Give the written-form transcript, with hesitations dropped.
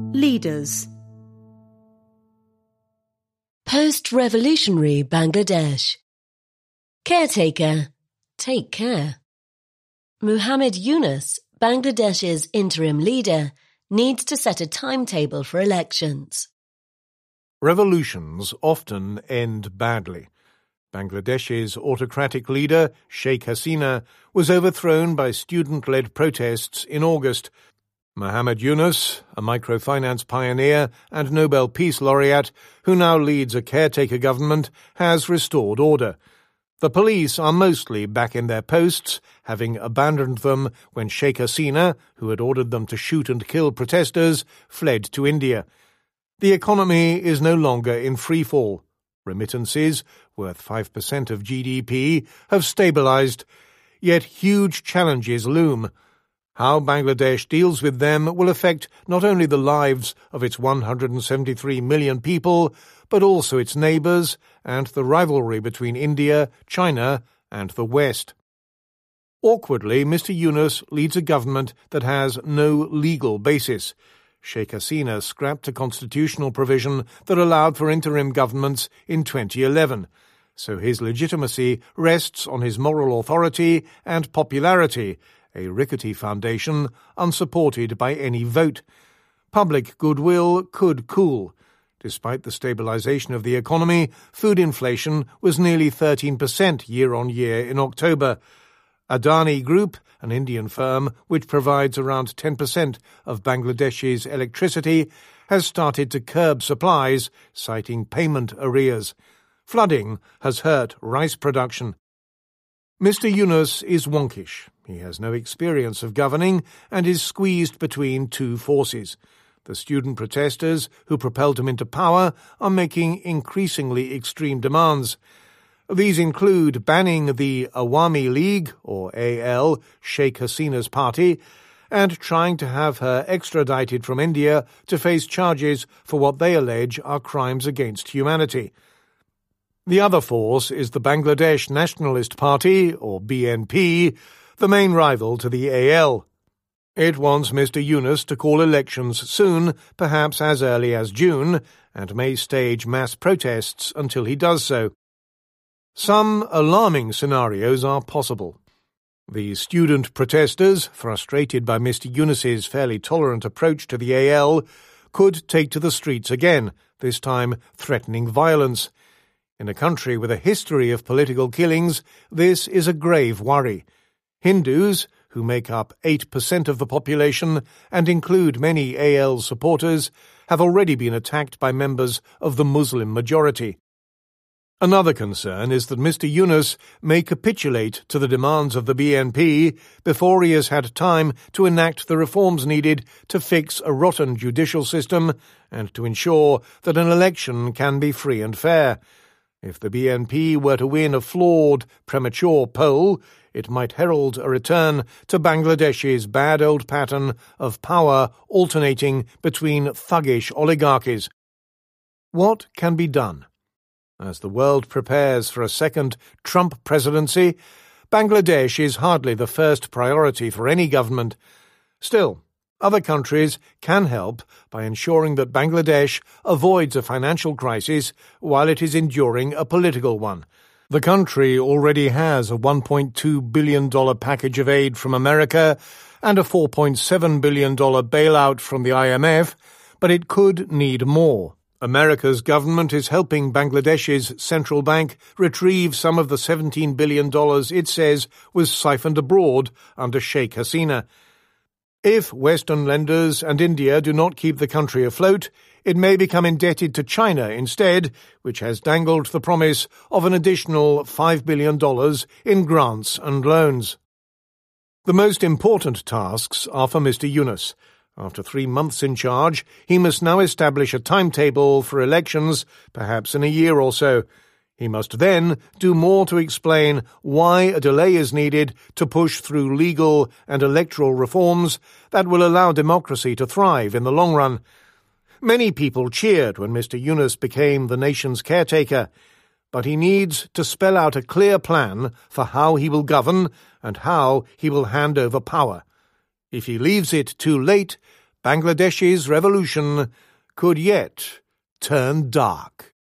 Leaders. Post-revolutionary Bangladesh. Caretaker, take care. Muhammad Yunus, Bangladesh's interim leader, needs to set a timetable for elections. Revolutions often end badly. Bangladesh's autocratic leader, Sheikh Hasina, was overthrown by student-led protests in August. Muhammad Yunus, a microfinance pioneer and Nobel Peace Laureate, who now leads a caretaker government, has restored order. The police are mostly back in their posts, having abandoned them when Sheikh Hasina, who had ordered them to shoot and kill protesters, fled to India. The economy is no longer in freefall. Remittances, worth 5% of GDP, have stabilized, yet huge challenges loom. How Bangladesh deals with them will affect not only the lives of its 173 million people, but also its neighbours and the rivalry between India, China and the West. Awkwardly, Mr. Yunus leads a government that has no legal basis. Sheikh Hasina scrapped a constitutional provision that allowed for interim governments in 2011, so his legitimacy rests on his moral authority and popularity, a rickety foundation unsupported by any vote. Public goodwill could cool. Despite the stabilization of the economy, food inflation was nearly 13% year-on-year in October. Adani Group, an Indian firm which provides around 10% of Bangladesh's electricity, has started to curb supplies, citing payment arrears. Flooding has hurt rice production. Mr. Yunus is wonkish. He has no experience of governing and is squeezed between two forces. The student protesters who propelled him into power are making increasingly extreme demands. These include banning the Awami League, or AL, Sheikh Hasina's party, and trying to have her extradited from India to face charges for what they allege are crimes against humanity. The other force is the Bangladesh Nationalist Party, or BNP, the main rival to the AL. It wants Mr. Yunus to call elections soon, perhaps as early as June, and may stage mass protests until he does so. Some alarming scenarios are possible. The student protesters, frustrated by Mr. Yunus's fairly tolerant approach to the AL, could take to the streets again, this time threatening violence. In a country with a history of political killings, this is a grave worry. Hindus, who make up 8% of the population and include many AL supporters, have already been attacked by members of the Muslim majority. Another concern is that Mr. Yunus may capitulate to the demands of the BNP before he has had time to enact the reforms needed to fix a rotten judicial system and to ensure that an election can be free and fair. If the BNP were to win a flawed, premature poll, it might herald a return to Bangladesh's bad old pattern of power alternating between thuggish oligarchies. What can be done? As the world prepares for a second Trump presidency, Bangladesh is hardly the first priority for any government. Still, other countries can help by ensuring that Bangladesh avoids a financial crisis while it is enduring a political one. The country already has a $1.2 billion package of aid from America and a $4.7 billion bailout from the IMF, but it could need more. America's government is helping Bangladesh's central bank retrieve some of the $17 billion it says was siphoned abroad under Sheikh Hasina. If Western lenders and India do not keep the country afloat, it may become indebted to China instead, which has dangled the promise of an additional $5 billion in grants and loans. The most important tasks are for Mr. Yunus. After 3 months in charge, he must now establish a timetable for elections, perhaps in a year or so. He must then do more to explain why a delay is needed to push through legal and electoral reforms that will allow democracy to thrive in the long run. Many people cheered when Mr. Yunus became the nation's caretaker, but he needs to spell out a clear plan for how he will govern and how he will hand over power. If he leaves it too late, Bangladesh's revolution could yet turn dark.